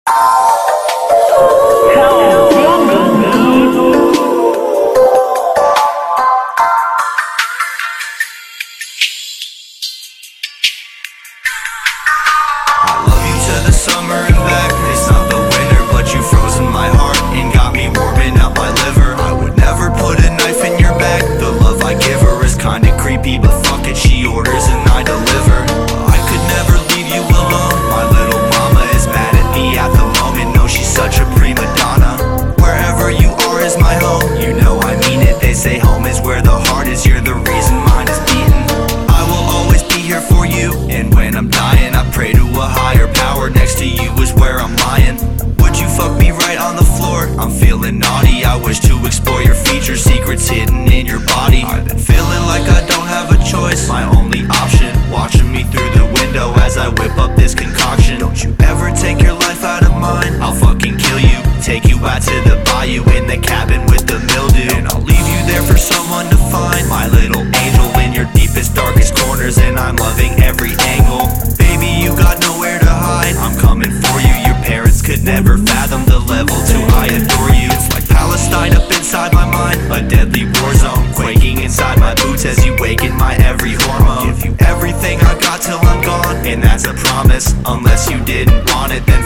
Summer and back, it's not the winter, but you frozen my heart and got me warming up my liver. I would never put a knife in your back. The love I give her is kinda creepy, but fuck it, she orders and I deliver. I could never leave you alone. My little mama is mad at me at the moment. No, she's such a prima donna. Wherever you are is my home. You know I mean it. They say home is where the heart is. You're the reason mine is beating. I will always be here for you, and when I'm dying, I pray to a higher power. Next to you is where I'm lying. Would you fuck me right on the floor? I'm feeling naughty. I wish to explore your features, secrets hidden in your body. I've been feeling like I don't have a choice. My only option, watching me through the window as I whip up this concoction. Don't you ever take your life out of mine. I'll fucking kill you. Take you out to the bayou in the cabin with the mildew, and I'll leave you there for someone to find. My little angel in your deepest, darkest corners, and I'm loving every angle. Baby, you got nowhere to hide. I'm coming for you. Your parents could never fathom the level to I adore you. It's like Palestine up inside my mind, a deadly war zone, quaking inside my boots as you waken my every hormone. Give you everything I got till I'm gone, and that's a promise. Unless you didn't want it, then